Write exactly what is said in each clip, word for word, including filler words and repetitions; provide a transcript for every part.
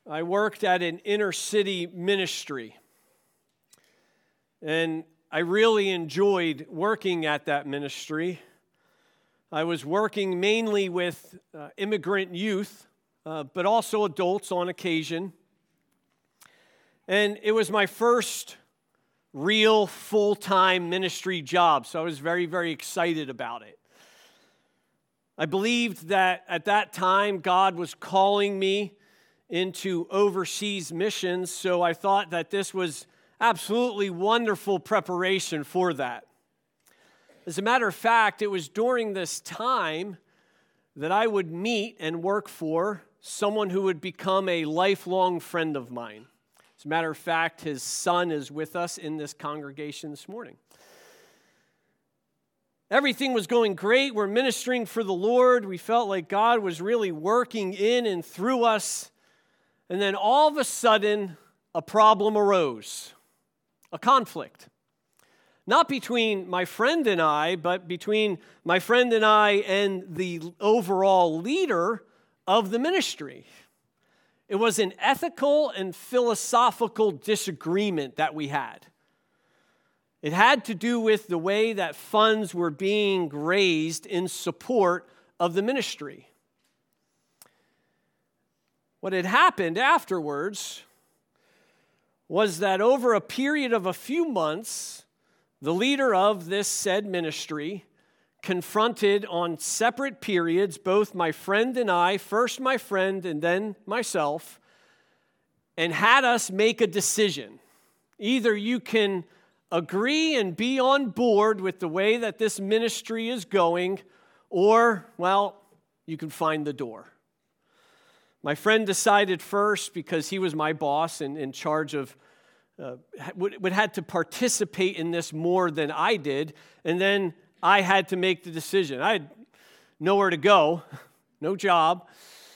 I worked at an inner city ministry, and I really enjoyed working at that ministry. I was working mainly with uh, immigrant youth, uh, but also adults on occasion. And it was my first real full-time ministry job, so I was very, very excited about it. I believed that at that time God was calling me into overseas missions, so I thought that this was absolutely wonderful preparation for that. As a matter of fact, it was during this time that I would meet and work for someone who would become a lifelong friend of mine. As a matter of fact, his son is with us in this congregation this morning. Everything was going great. We're ministering for the Lord. We felt like God was really working in and through us. And then all of a sudden, a problem arose, a conflict. Not between my friend and I, but between my friend and I and the overall leader of the ministry. It was an ethical and philosophical disagreement that we had. It had to do with the way that funds were being raised in support of the ministry. What had happened afterwards was that over a period of a few months, the leader of this said ministry confronted on separate periods both my friend and I, first my friend and then myself, and had us make a decision. Either you can agree and be on board with the way that this ministry is going, or, well, you can find the door. My friend decided first, because he was my boss and in charge of, uh, would, would had to participate in this more than I did, and then I had to make the decision. I had nowhere to go, no job.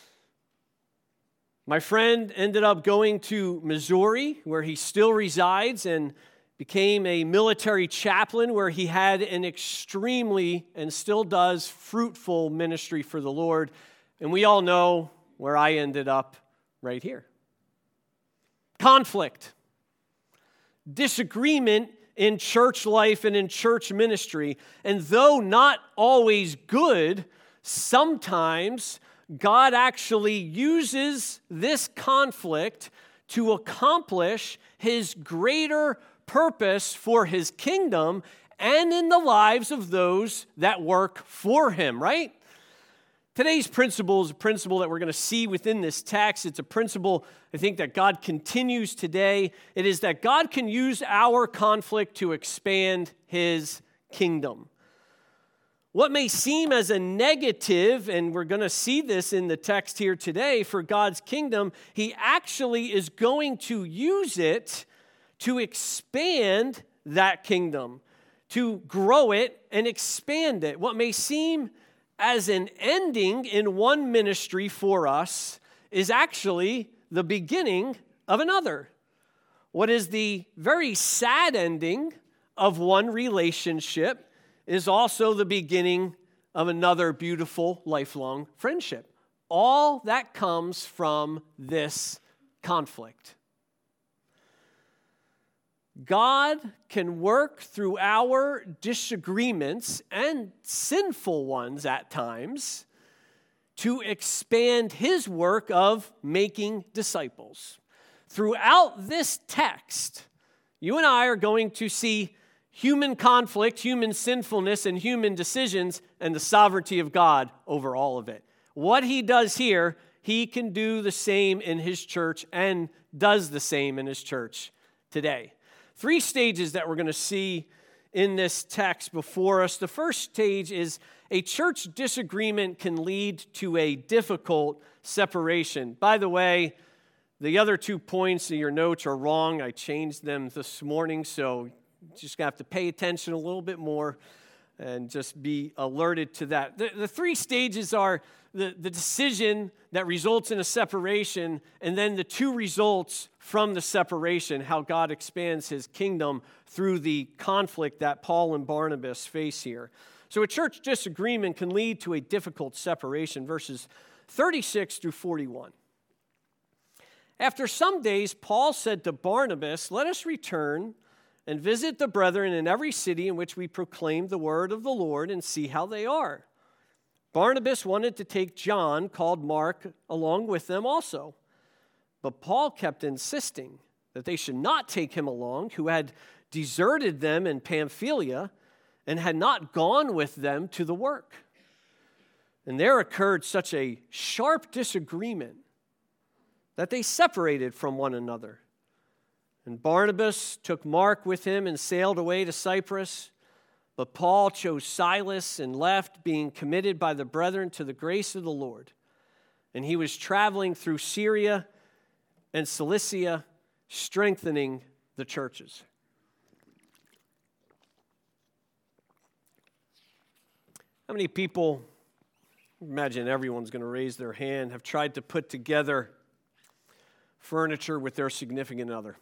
My friend ended up going to Missouri, where he still resides, and became a military chaplain, where he had an extremely, and still does, fruitful ministry for the Lord. And we all know where I ended up right here. Conflict, disagreement in church life and in church ministry. And though not always good, sometimes God actually uses this conflict to accomplish His greater purpose for His kingdom and in the lives of those that work for Him, right? Today's principle is a principle that we're going to see within this text. It's a principle, I think, that God continues today. It is that God can use our conflict to expand His kingdom. What may seem as a negative, and we're going to see this in the text here today, for God's kingdom, He actually is going to use it to expand that kingdom, to grow it and expand it. What may seem as an ending in one ministry for us is actually the beginning of another. What is the very sad ending of one relationship is also the beginning of another beautiful lifelong friendship. All that comes from this conflict. God can work through our disagreements, and sinful ones at times, to expand His work of making disciples. Throughout this text, you and I are going to see human conflict, human sinfulness, and human decisions, and the sovereignty of God over all of it. What He does here, He can do the same in His church and does the same in His church today. Three stages that we're going to see in this text before us. The first stage is a church disagreement can lead to a difficult separation. By the way, the other two points in your notes are wrong. I changed them this morning, so you just have to pay attention a little bit more and just be alerted to that. The, the three stages are the, the decision that results in a separation, and then the two results from the separation, how God expands His kingdom through the conflict that Paul and Barnabas face here. So a church disagreement can lead to a difficult separation, verses thirty-six through forty-one. After some days, Paul said to Barnabas, "Let us return and visit the brethren in every city in which we proclaim the word of the Lord and see how they are." Barnabas wanted to take John, called Mark, along with them also. But Paul kept insisting that they should not take him along, who had deserted them in Pamphylia and had not gone with them to the work. And there occurred such a sharp disagreement that they separated from one another. And Barnabas took Mark with him and sailed away to Cyprus. But Paul chose Silas and left, being committed by the brethren to the grace of the Lord. And he was traveling through Syria and Cilicia, strengthening the churches. How many people, imagine everyone's going to raise their hand, have tried to put together furniture with their significant other?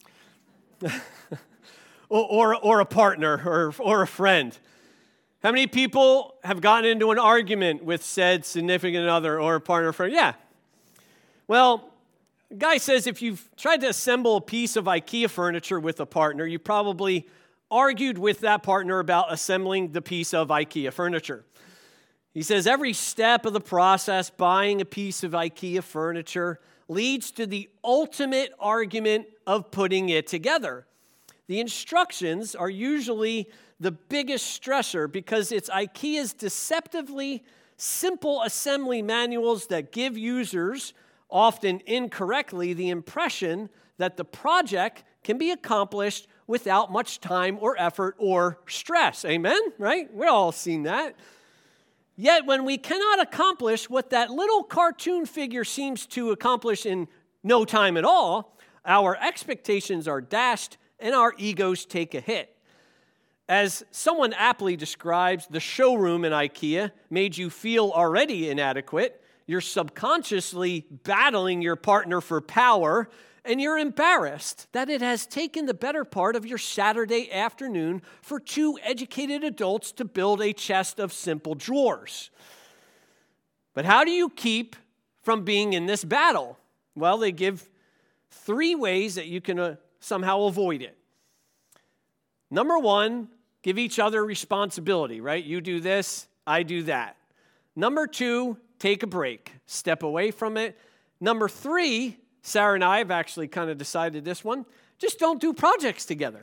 or, or, or a partner or, or a friend? How many people have gotten into an argument with said significant other or a partner or friend? Yeah. Well, the guy says if you've tried to assemble a piece of IKEA furniture with a partner, you probably argued with that partner about assembling the piece of IKEA furniture. He says every step of the process, buying a piece of IKEA furniture, leads to the ultimate argument of putting it together. The instructions are usually the biggest stressor because it's IKEA's deceptively simple assembly manuals that give users, often incorrectly, the impression that the project can be accomplished without much time or effort or stress. Amen? Right? We've all seen that. Yet when we cannot accomplish what that little cartoon figure seems to accomplish in no time at all, our expectations are dashed and our egos take a hit. As someone aptly describes, the showroom in IKEA made you feel already inadequate. You're subconsciously battling your partner for power, and you're embarrassed that it has taken the better part of your Saturday afternoon for two educated adults to build a chest of simple drawers. But how do you keep from being in this battle? Well, they give three ways that you can uh, somehow avoid it. Number one, give each other responsibility, right? You do this, I do that. Number two, take a break. Step away from it. Number three, Sarah and I have actually kind of decided this one, just don't do projects together.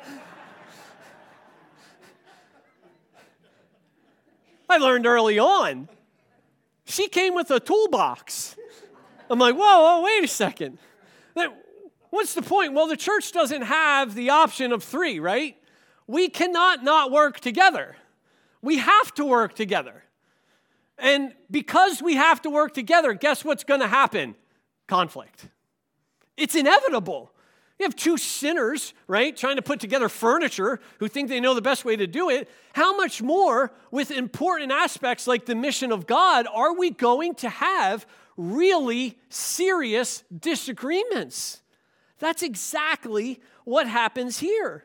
I learned early on. She came with a toolbox. I'm like, whoa, whoa, wait a second. What's the point? Well, the church doesn't have the option of three, right? We cannot not work together. We have to work together. And because we have to work together, guess what's going to happen? Conflict. It's inevitable. You have two sinners, right, trying to put together furniture who think they know the best way to do it. How much more with important aspects like the mission of God are we going to have really serious disagreements? That's exactly what happens here.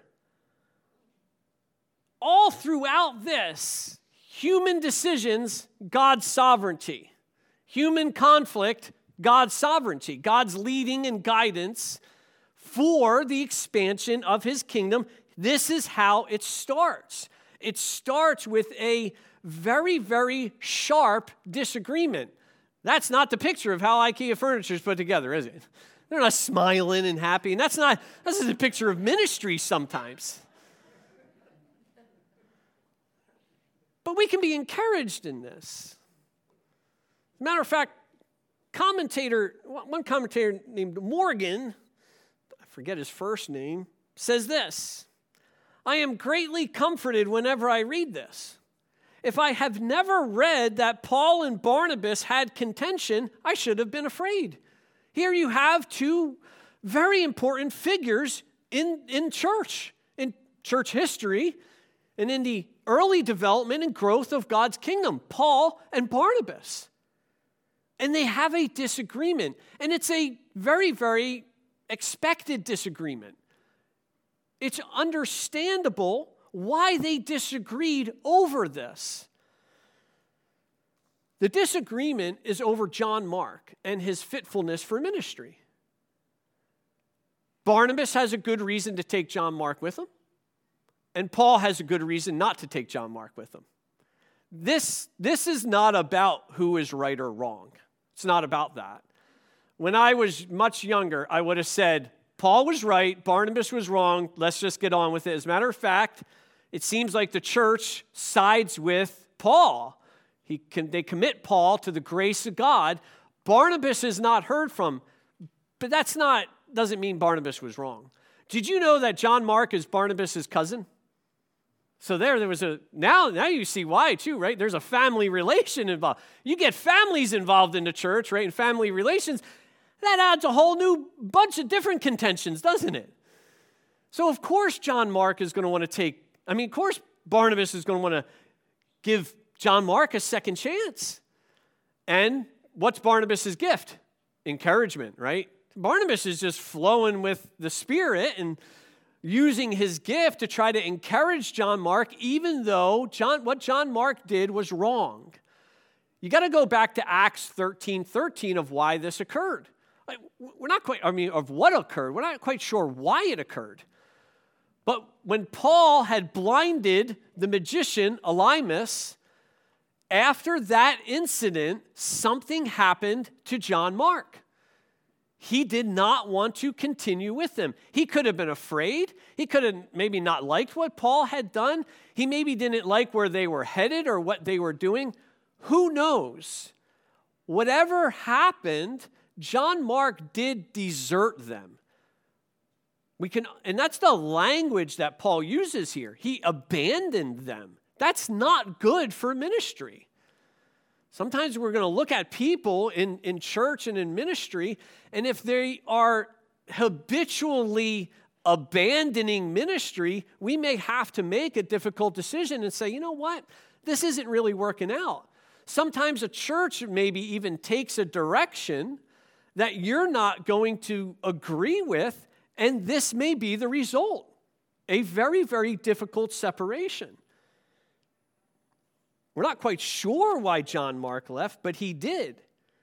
All throughout this, human decisions, God's sovereignty. Human conflict, God's sovereignty. God's leading and guidance for the expansion of his kingdom. This is how it starts. It starts with a very, very sharp disagreement. That's not the picture of how IKEA furniture is put together, is it? They're not smiling and happy. And that's not, this is a picture of ministry sometimes. But we can be encouraged in this. As a matter of fact, commentator, one commentator named Morgan, I forget his first name, says this: I am greatly comforted whenever I read this. If I have never read that Paul and Barnabas had contention, I should have been afraid. Here you have two very important figures in, in church, in church history, and in the early development and growth of God's kingdom, Paul and Barnabas. And they have a disagreement, and it's a very, very expected disagreement. It's understandable why they disagreed over this. The disagreement is over John Mark and his fitfulness for ministry. Barnabas has a good reason to take John Mark with him, and Paul has a good reason not to take John Mark with him. This, this is not about who is right or wrong. It's not about that. When I was much younger, I would have said, Paul was right, Barnabas was wrong, let's just get on with it. As a matter of fact, it seems like the church sides with Paul. He can, they commit Paul to the grace of God. Barnabas is not heard from, but that's not, doesn't mean Barnabas was wrong. Did you know that John Mark is Barnabas' cousin? So there, there was a, now, now you see why too, right? There's a family relation involved. You get families involved in the church, right? And family relations, that adds a whole new bunch of different contentions, doesn't it? So of course John Mark is going to want to take, I mean, of course Barnabas is going to want to give John Mark a second chance. And what's Barnabas' gift? Encouragement, right? Barnabas is just flowing with the Spirit and using his gift to try to encourage John Mark, even though John, what John Mark did was wrong. You got to go back to Acts thirteen thirteen of why this occurred. We're not quite, I mean, of what occurred. We're not quite sure why it occurred. But when Paul had blinded the magician, Elymas, after that incident, something happened to John Mark. He did not want to continue with them. He could have been afraid. He could have maybe not liked what Paul had done. He maybe didn't like where they were headed or what they were doing. Who knows? Whatever happened, John Mark did desert them. We can, and that's the language that Paul uses here. He abandoned them. That's not good for ministry. Sometimes we're going to look at people in, in church and in ministry, and if they are habitually abandoning ministry, we may have to make a difficult decision and say, you know what? This isn't really working out. Sometimes a church maybe even takes a direction that you're not going to agree with, and this may be the result. A very, very difficult separation. We're not quite sure why John Mark left, but he did.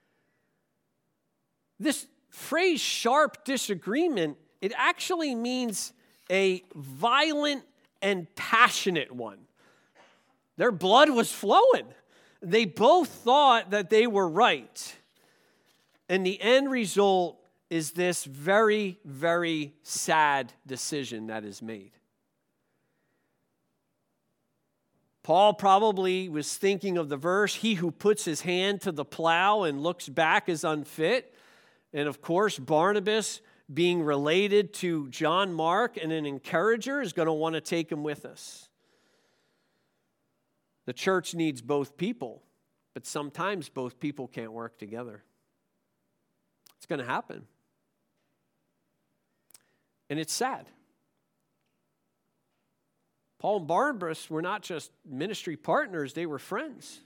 This phrase, sharp disagreement, it actually means a violent and passionate one. Their blood was flowing. They both thought that they were right. And the end result is this very, very sad decision that is made. Paul probably was thinking of the verse, he who puts his hand to the plow and looks back is unfit. And of course, Barnabas, being related to John Mark and an encourager, is going to want to take him with us. The church needs both people, but sometimes both people can't work together. It's going to happen. And it's sad. Paul and Barnabas were not just ministry partners, they were friends.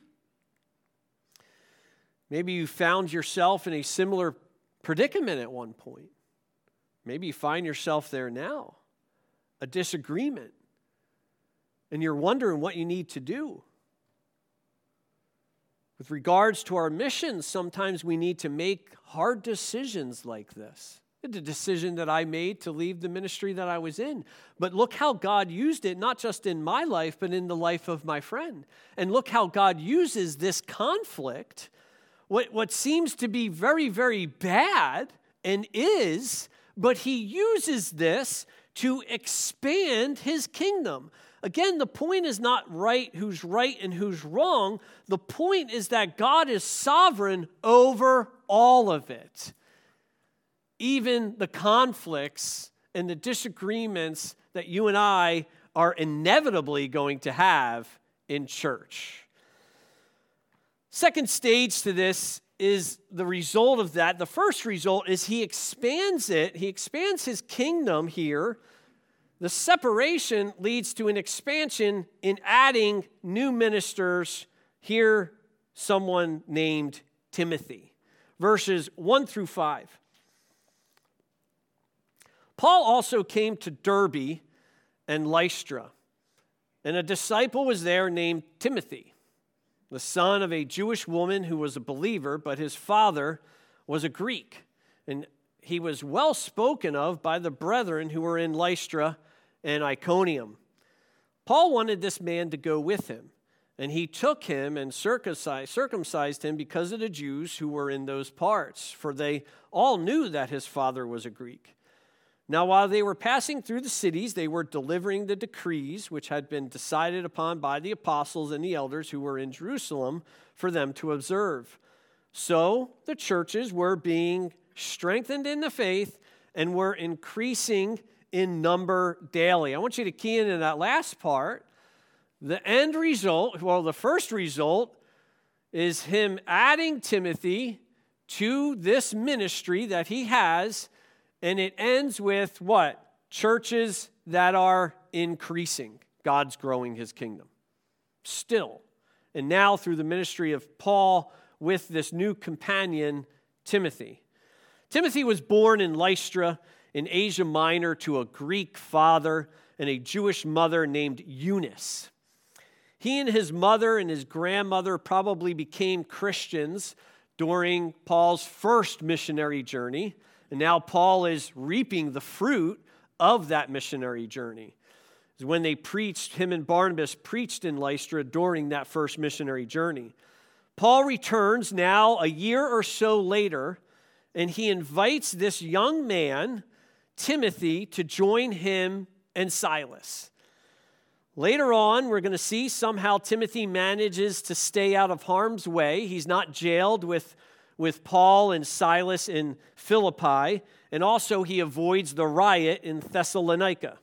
Maybe you found yourself in a similar predicament at one point. Maybe you find yourself there now, a disagreement, and you're wondering what you need to do. With regards to our mission, sometimes we need to make hard decisions like this. The decision that I made to leave the ministry that I was in. But look how God used it, not just in my life, but in the life of my friend. And look how God uses this conflict, what, what seems to be very, very bad, and is, but he uses this to expand his kingdom. Again, the point is not right, who's right and who's wrong. The point is that God is sovereign over all of it. Even the conflicts and the disagreements that you and I are inevitably going to have in church. Second stage to this is the result of that. The first result is he expands it. He expands his kingdom here. The separation leads to an expansion in adding new ministers. Here, someone named Timothy. Verses one through five. Paul also came to Derbe and Lystra, and a disciple was there named Timothy, the son of a Jewish woman who was a believer, but his father was a Greek. And he was well spoken of by the brethren who were in Lystra and Iconium. Paul wanted this man to go with him, and he took him and circumcised, circumcised him because of the Jews who were in those parts, for they all knew that his father was a Greek. Now, while they were passing through the cities, they were delivering the decrees which had been decided upon by the apostles and the elders who were in Jerusalem for them to observe. So the churches were being strengthened in the faith and were increasing in number daily. I want you to key in on that last part. The end result, well, the first result is him adding Timothy to this ministry that he has, and it ends with what? Churches that are increasing. God's growing his kingdom. Still. And now through the ministry of Paul with this new companion, Timothy. Timothy was born in Lystra in Asia Minor to a Greek father and a Jewish mother named Eunice. He and his mother and his grandmother probably became Christians during Paul's first missionary journey, and now Paul is reaping the fruit of that missionary journey. When they preached, him and Barnabas preached in Lystra during that first missionary journey. Paul returns now a year or so later, and he invites this young man, Timothy, to join him and Silas. Later on, we're going to see somehow Timothy manages to stay out of harm's way. He's not jailed with, with Paul and Silas in Philippi, and also he avoids the riot in Thessalonica.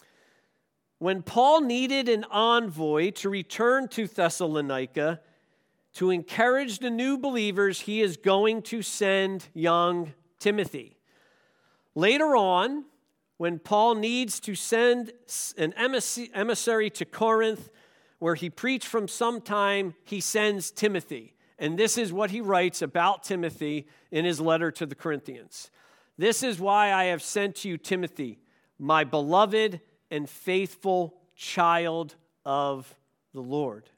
When Paul needed an envoy to return to Thessalonica to encourage the new believers, he is going to send young Timothy. Later on, when Paul needs to send an emissary to Corinth, where he preached from some time, he sends Timothy. And this is what he writes about Timothy in his letter to the Corinthians. This is why I have sent to you Timothy, my beloved and faithful child of the Lord.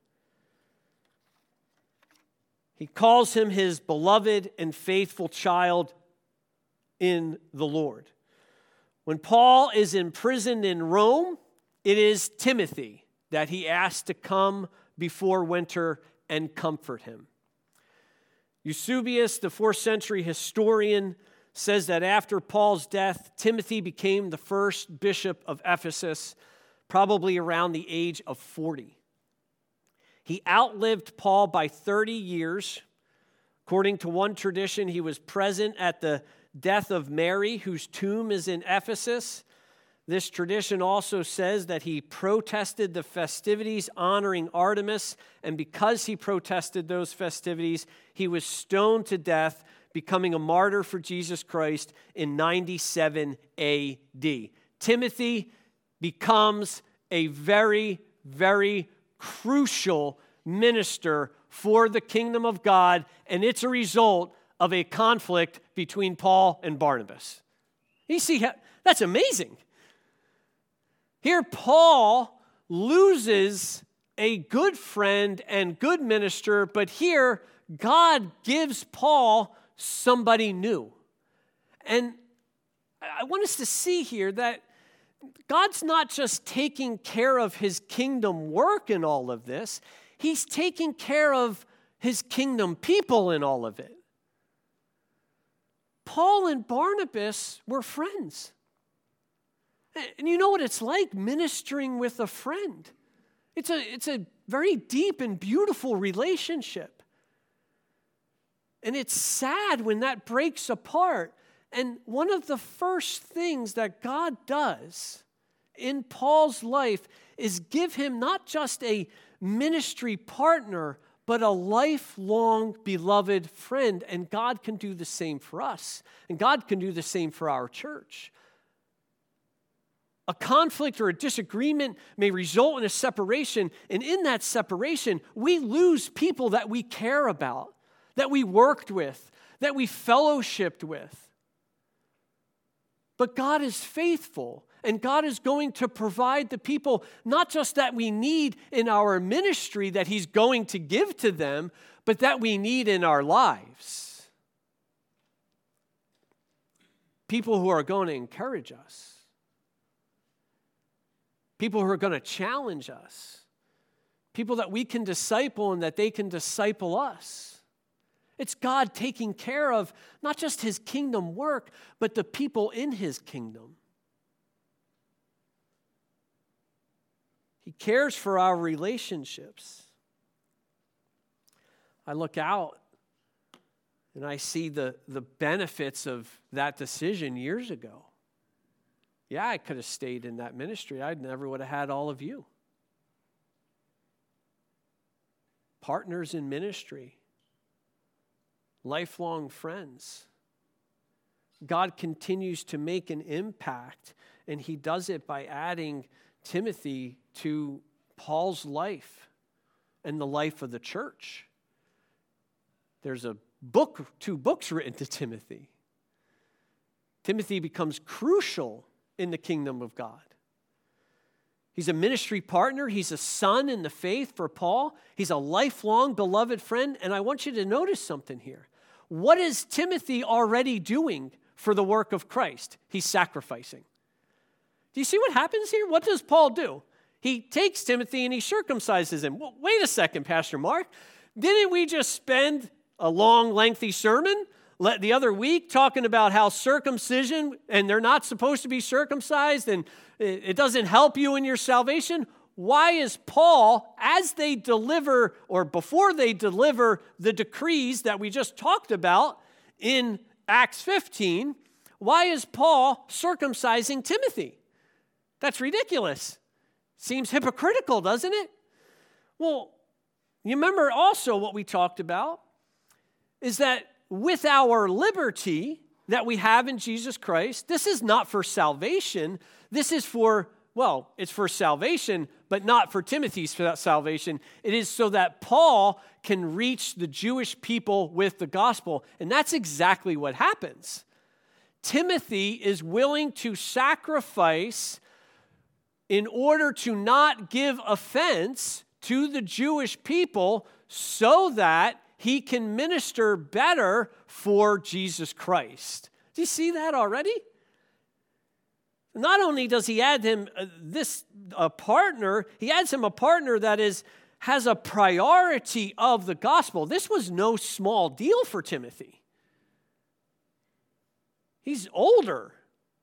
He calls him his beloved and faithful child in the Lord. When Paul is imprisoned in Rome, it is Timothy that he asks to come before winter and comfort him. Eusebius, the fourth century historian, says that after Paul's death, Timothy became the first bishop of Ephesus, probably around the age of forty. He outlived Paul by thirty years. According to one tradition, he was present at the death of Mary, whose tomb is in Ephesus. This tradition also says that he protested the festivities honoring Artemis, and because he protested those festivities, he was stoned to death, becoming a martyr for Jesus Christ in ninety-seven A D. Timothy becomes a very, very crucial minister for the kingdom of God, and it's a result of a conflict between Paul and Barnabas. You see, that's amazing. Here, Paul loses a good friend and good minister, but here, God gives Paul somebody new. And I want us to see here that God's not just taking care of his kingdom work in all of this, he's taking care of his kingdom people in all of it. Paul and Barnabas were friends. And you know what it's like ministering with a friend. It's a, it's a very deep and beautiful relationship. And it's sad when that breaks apart. And one of the first things that God does in Paul's life is give him not just a ministry partner, but a lifelong beloved friend. And God can do the same for us. And God can do the same for our church. A conflict or a disagreement may result in a separation, and in that separation, we lose people that we care about, that we worked with, that we fellowshipped with. But God is faithful, and God is going to provide the people, not just that we need in our ministry that he's going to give to them, but that we need in our lives. people who are going to encourage us, people who are going to challenge us, people that we can disciple and that they can disciple us. It's God taking care of not just his kingdom work, but the people in his kingdom. He cares for our relationships. I look out and I see the, the benefits of that decision years ago. Yeah, I could have stayed in that ministry. I never would have had all of you. Partners in ministry. Lifelong friends. God continues to make an impact, and he does it by adding Timothy to Paul's life and the life of the church. There's a book, two books written to Timothy. Timothy becomes crucial in the kingdom of God. He's a ministry partner. He's a son in the faith for Paul. He's a lifelong beloved friend. And I want you to notice something here. What is Timothy already doing for the work of Christ? He's sacrificing. Do you see what happens here? What does Paul do? He takes Timothy and he circumcises him. Well, wait a second, Pastor Mark. Didn't we just spend a long, lengthy sermon the other week talking about how circumcision, and they're not supposed to be circumcised, and it doesn't help you in your salvation? Why is Paul, as they deliver, or before they deliver the decrees that we just talked about in Acts fifteen, why is Paul circumcising Timothy? That's ridiculous. Seems hypocritical, doesn't it? Well, you remember also what we talked about is that with our liberty that we have in Jesus Christ, this is not for salvation. This is for, well, it's for salvation, but not for Timothy's salvation. It is so that Paul can reach the Jewish people with the gospel. And that's exactly what happens. Timothy is willing to sacrifice in order to not give offense to the Jewish people so that he can minister better for Jesus Christ. Do you see that already? Not only does he add him uh, this a partner, he adds him a partner that is has a priority of the gospel. This was no small deal for Timothy. He's older.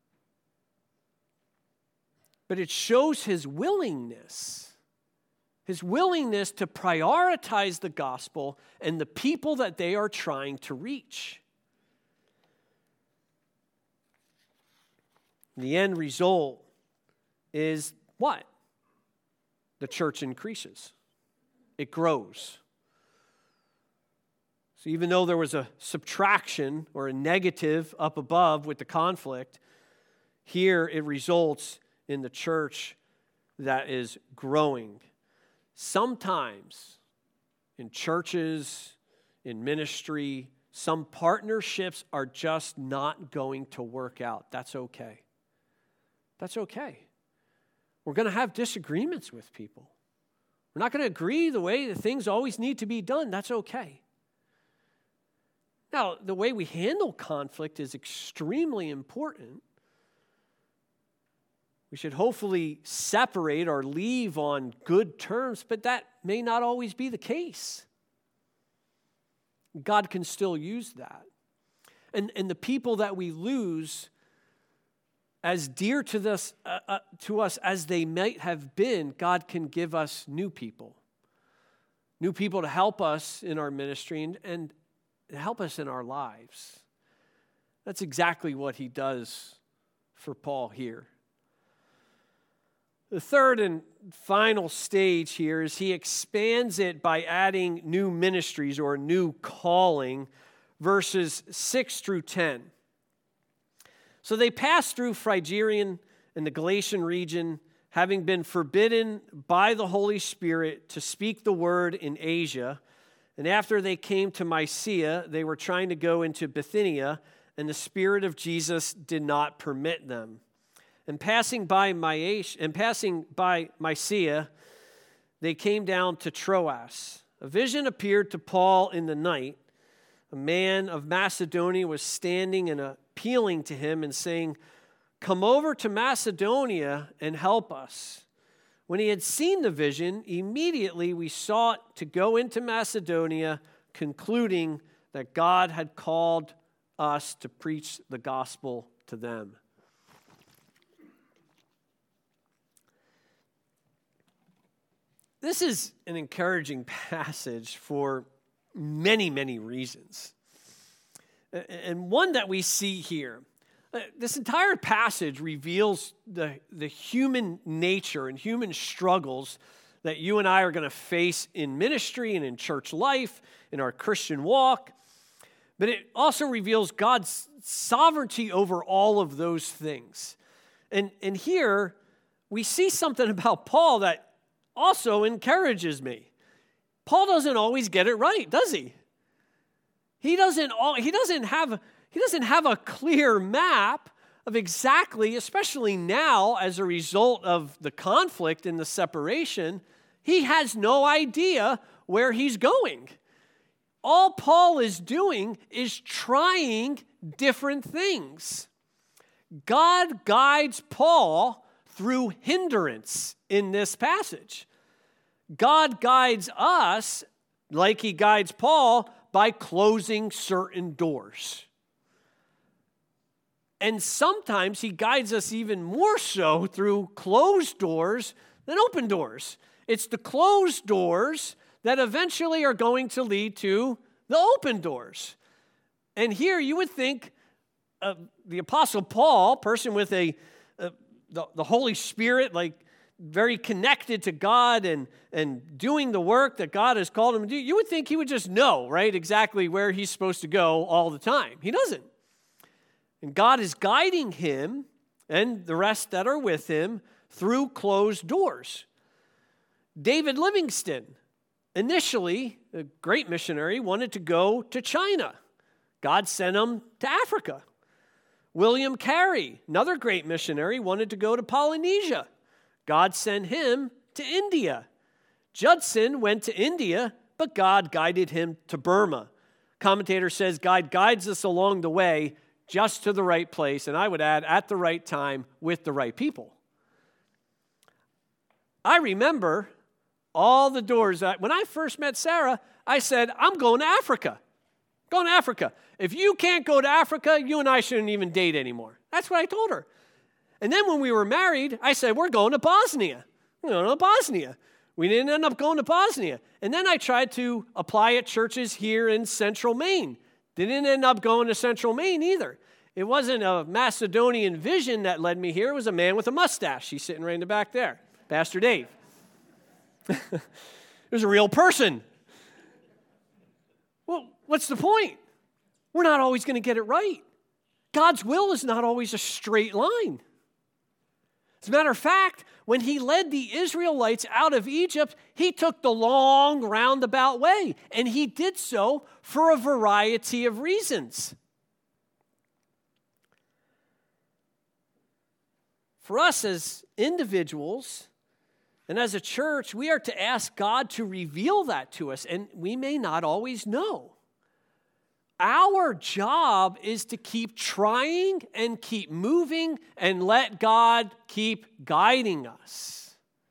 But it shows his willingness, his willingness to prioritize the gospel and the people that they are trying to reach. The end result is what? The church increases. It grows. So even though there was a subtraction or a negative up above with the conflict, here it results in the church that is growing. Sometimes in churches, in ministry, some partnerships are just not going to work out. That's okay. That's okay. We're going to have disagreements with people. We're not going to agree the way that things always need to be done. That's okay. Now, the way we handle conflict is extremely important. We should hopefully separate or leave on good terms, but that may not always be the case. God can still use that. And, and the people that we lose, as dear to, this, uh, uh, to us as they might have been, God can give us new people. New people to help us in our ministry and, and help us in our lives. That's exactly what he does for Paul here. The third and final stage here is he expands it by adding new ministries or a new calling, verses six through ten. So they passed through Phrygian and the Galatian region, having been forbidden by the Holy Spirit to speak the word in Asia. And after they came to Mysia, they were trying to go into Bithynia, and the Spirit of Jesus did not permit them. And passing by Mysia, and passing by Mysia, they came down to Troas. A vision appeared to Paul in the night. A man of Macedonia was standing in a appealing to him and saying, "Come over to Macedonia and help us." When he had seen the vision, immediately we sought to go into Macedonia, concluding that God had called us to preach the gospel to them. This is an encouraging passage for many, many reasons. And one that we see here, this entire passage reveals the, the human nature and human struggles that you and I are going to face in ministry and in church life, in our Christian walk. But it also reveals God's sovereignty over all of those things. And, and here we see something about Paul that also encourages me. Paul doesn't always get it right, does he? He doesn't all, he doesn't have he doesn't have a clear map of exactly, especially now as a result of the conflict and the separation, he has no idea where he's going. All Paul is doing is trying different things. God guides Paul through hindrance in this passage. God guides us, like he guides Paul, by closing certain doors. And sometimes he guides us even more so through closed doors than open doors. It's the closed doors that eventually are going to lead to the open doors. And here you would think uh, the Apostle Paul, person with a uh, the, the Holy Spirit, like very connected to God and, and doing the work that God has called him to do, you would think he would just know, right, exactly where he's supposed to go all the time. He doesn't. And God is guiding him and the rest that are with him through closed doors. David Livingstone, initially a great missionary, wanted to go to China. God sent him to Africa. William Carey, another great missionary, wanted to go to Polynesia. God sent him to India. Judson went to India, but God guided him to Burma. Commentator says God guides us along the way just to the right place, and I would add, at the right time with the right people. I remember all the doors that, when I first met Sarah, I said, I'm going to Africa. Going to Africa. If you can't go to Africa, you and I shouldn't even date anymore. That's what I told her. And then when we were married, I said, we're going to Bosnia. We're going to Bosnia. We didn't end up going to Bosnia. And then I tried to apply at churches here in Central Maine. Didn't end up going to Central Maine either. It wasn't a Macedonian vision that led me here. It was a man with a mustache. He's sitting right in the back there. Pastor Dave. It was a real person. Well, what's the point? We're not always going to get it right. God's will is not always a straight line. As a matter of fact, when he led the Israelites out of Egypt, he took the long roundabout way, and he did so for a variety of reasons. For us as individuals and as a church, we are to ask God to reveal that to us, and we may not always know. Our job is to keep trying and keep moving and let God keep guiding us.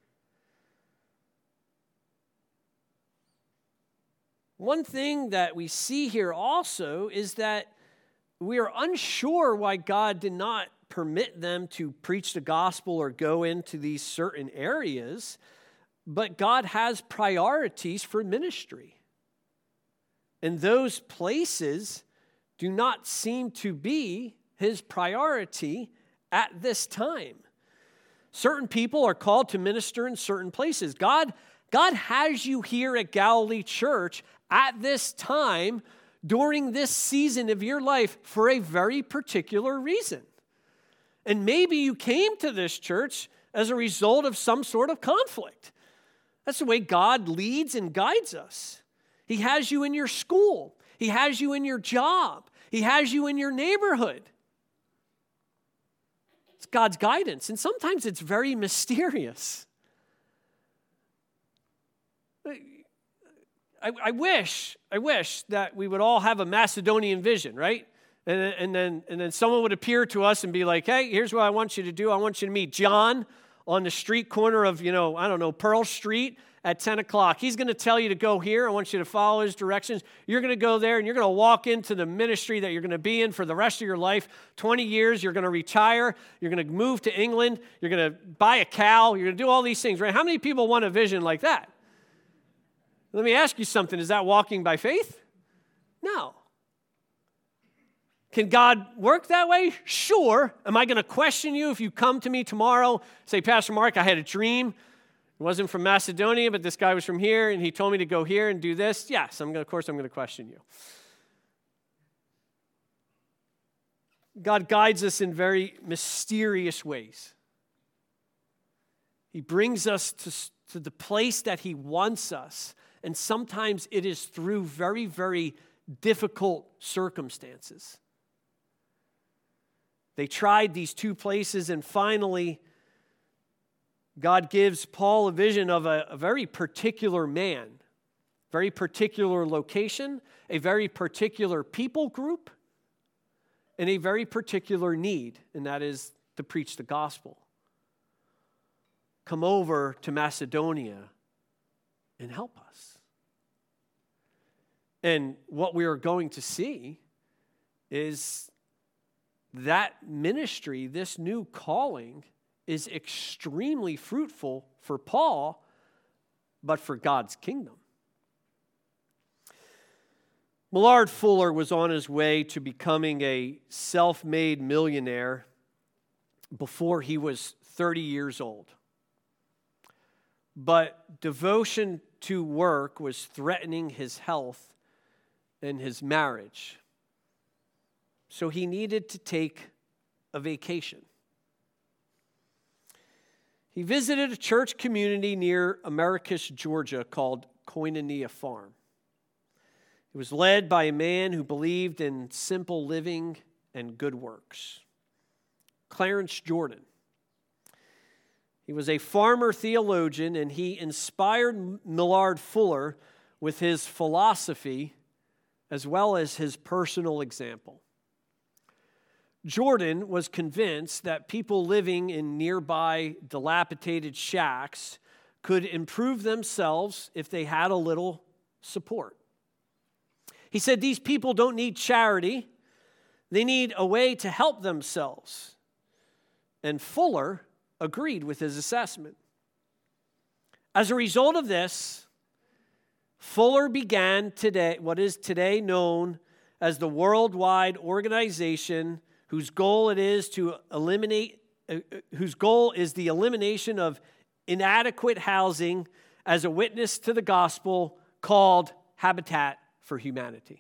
One thing that we see here also is that we are unsure why God did not permit them to preach the gospel or go into these certain areas, but God has priorities for ministry. And those places do not seem to be his priority at this time. Certain people are called to minister in certain places. God, God has you here at Galilee Church at this time during this season of your life for a very particular reason. And maybe you came to this church as a result of some sort of conflict. That's the way God leads and guides us. He has you in your school. He has you in your job. He has you in your neighborhood. It's God's guidance, and sometimes it's very mysterious. I, I wish, I wish that we would all have a Macedonian vision, right? And, and, then, and then someone would appear to us and be like, hey, here's what I want you to do. I want you to meet John on the street corner of, you know, I don't know, Pearl Street at ten o'clock. He's going to tell you to go here. I want you to follow his directions. You're going to go there, and you're going to walk into the ministry that you're going to be in for the rest of your life. twenty years, you're going to retire. You're going to move to England. You're going to buy a cow. You're going to do all these things, right? How many people want a vision like that? Let me ask you something. Is that walking by faith? No. Can God work that way? Sure. Am I going to question you if you come to me tomorrow, say, Pastor Mark, I had a dream. It wasn't from Macedonia, but this guy was from here, and he told me to go here and do this. Yes, I'm gonna, of course I'm going to question you. God guides us in very mysterious ways. He brings us to, to the place that he wants us, and sometimes it is through very, very difficult circumstances. They tried these two places, and finally, God gives Paul a vision of a, a very particular man, very particular location, a very particular people group, and a very particular need, and that is to preach the gospel. Come over to Macedonia and help us. And what we are going to see is that ministry, this new calling, is extremely fruitful for Paul, but for God's kingdom. Millard Fuller was on his way to becoming a self-made millionaire before he was thirty years old. But devotion to work was threatening his health and his marriage. So he needed to take a vacation. He visited a church community near Americus, Georgia, called Koinonia Farm. It was led by a man who believed in simple living and good works, Clarence Jordan. He was a farmer theologian, and he inspired Millard Fuller with his philosophy as well as his personal example. Jordan was convinced that people living in nearby dilapidated shacks could improve themselves if they had a little support. He said these people don't need charity. They need a way to help themselves. And Fuller agreed with his assessment. As a result of this, Fuller began today what is today known as the Worldwide Organization, whose goal it is to eliminate, uh, whose goal is the elimination of inadequate housing as a witness to the gospel, called Habitat for Humanity.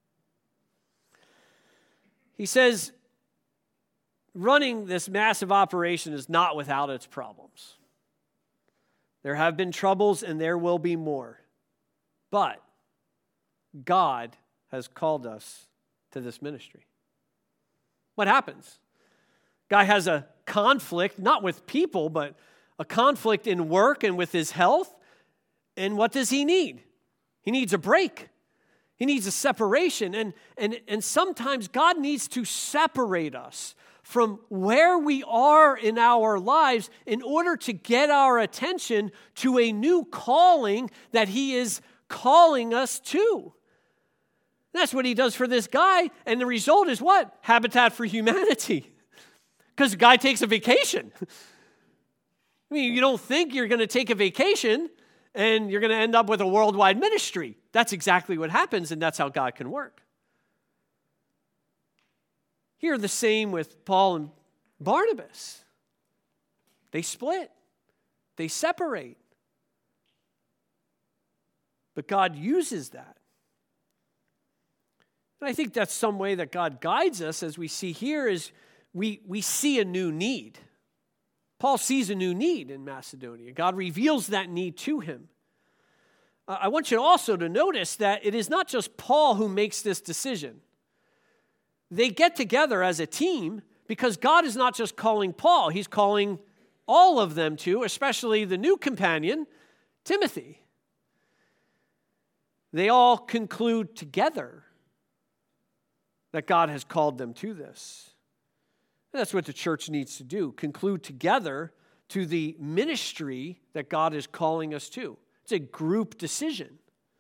He says, running this massive operation is not without its problems. There have been troubles and there will be more. But God has called us to this ministry. What happens? Guy has a conflict, not with people, but a conflict in work and with his health. And what does he need? He needs a break. He needs a separation. And, and, and sometimes God needs to separate us from where we are in our lives in order to get our attention to a new calling that he is calling us to. That's what he does for this guy, and the result is what? Habitat for Humanity. Because the guy takes a vacation. I mean, you don't think you're going to take a vacation and you're going to end up with a worldwide ministry. That's exactly what happens, and that's how God can work. Here, the same with Paul and Barnabas. They split. They separate. But God uses that. And I think that's some way that God guides us, as we see here, is we, we see a new need. Paul sees a new need in Macedonia. God reveals that need to him. Uh, I want you also to notice that it is not just Paul who makes this decision. They get together as a team because God is not just calling Paul, he's calling all of them to, especially the new companion, Timothy. They all conclude together that God has called them to this. And that's what the church needs to do, conclude together to the ministry that God is calling us to. It's a group decision.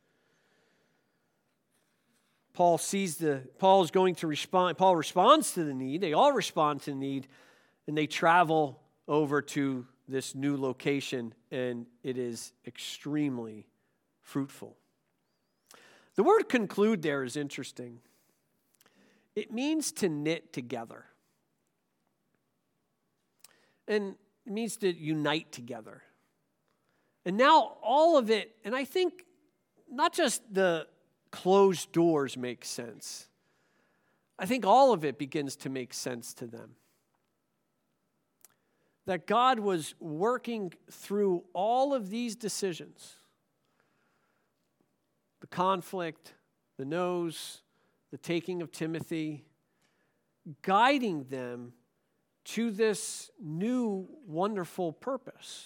Paul sees the, Paul is going to respond, Paul responds to the need, they all respond to the need, and they travel over to this new location, and it is extremely fruitful. The word conclude there is interesting. It means to knit together. And it means to unite together. And now all of it, and I think not just the closed doors make sense. I think all of it begins to make sense to them. That God was working through all of these decisions. The conflict, the no's, the taking of Timothy, guiding them to this new wonderful purpose.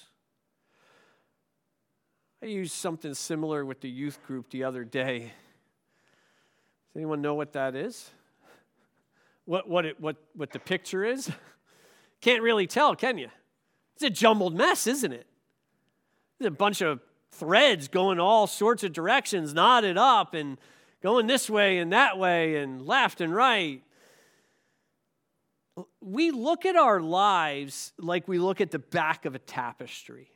I used something similar with the youth group the other day. Does anyone know what that is? What what it what what the picture is? Can't really tell, can you? It's a jumbled mess, isn't it? There's a bunch of threads going all sorts of directions, knotted up and going this way and that way and left and right. We look at our lives like we look at the back of a tapestry.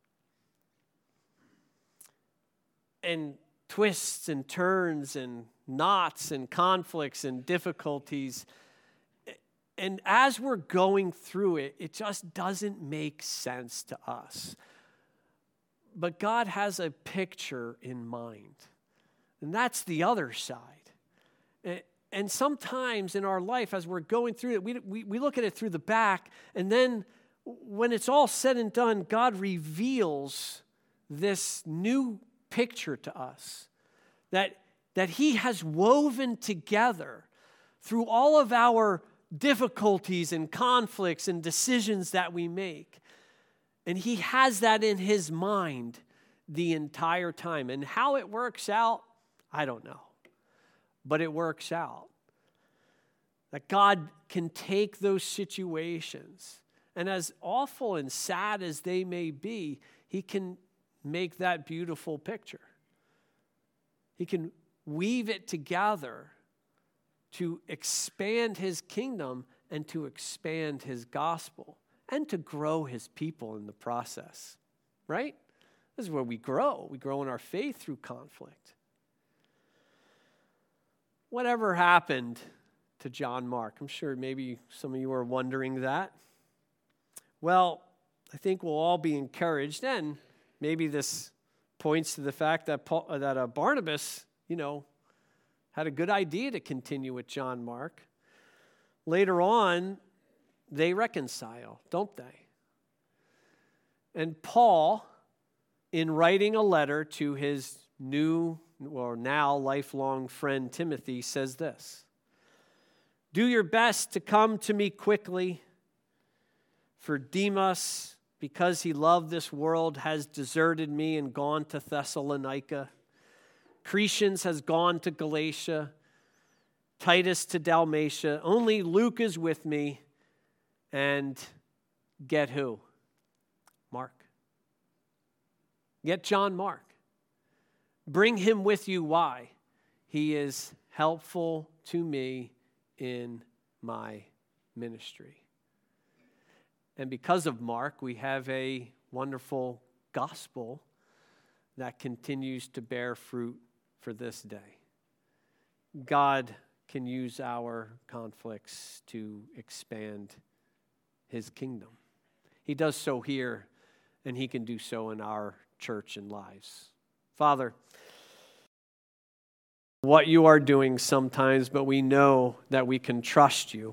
And twists and turns and knots and conflicts and difficulties. And as we're going through it, it just doesn't make sense to us. But God has a picture in mind. And that's the other side. And sometimes in our life, as we're going through it, we, we, we look at it through the back. And then when it's all said and done, God reveals this new picture to us that, that He has woven together through all of our difficulties and conflicts and decisions that we make. And He has that in His mind the entire time. And how it works out, I don't know. But it works out. That God can take those situations, and as awful and sad as they may be, He can make that beautiful picture. He can weave it together to expand His kingdom and to expand His gospel and to grow His people in the process, right? This is where we grow. We grow in our faith through conflict. Whatever happened to John Mark? I'm sure maybe some of you are wondering that. Well, I think we'll all be encouraged, and maybe this points to the fact that Paul, uh, that uh, Barnabas, you know, had a good idea to continue with John Mark. Later on, they reconcile, don't they? And Paul, in writing a letter to his new or now lifelong friend Timothy, says this: do your best to come to me quickly, for Demas, because he loved this world, has deserted me and gone to Thessalonica. Crescens has gone to Galatia, Titus to Dalmatia. Only Luke is with me, and get who? Mark. Get John Mark. Bring him with you. Why? He is helpful to me in my ministry. And because of Mark, we have a wonderful gospel that continues to bear fruit for this day. God can use our conflicts to expand His kingdom. He does so here, and He can do so in our church and lives. Father, what you are doing sometimes, but we know that we can trust you.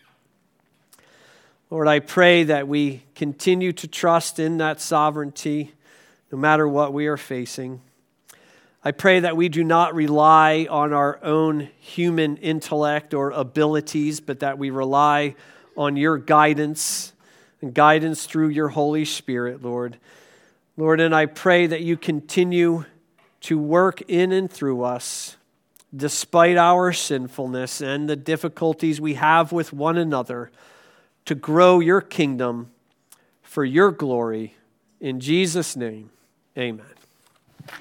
Lord, I pray that we continue to trust in that sovereignty no matter what we are facing. I pray that we do not rely on our own human intellect or abilities, but that we rely on your guidance and guidance through your Holy Spirit, Lord. Lord, and I pray that you continue to work in and through us despite our sinfulness and the difficulties we have with one another, to grow your kingdom for your glory. In Jesus' name, amen.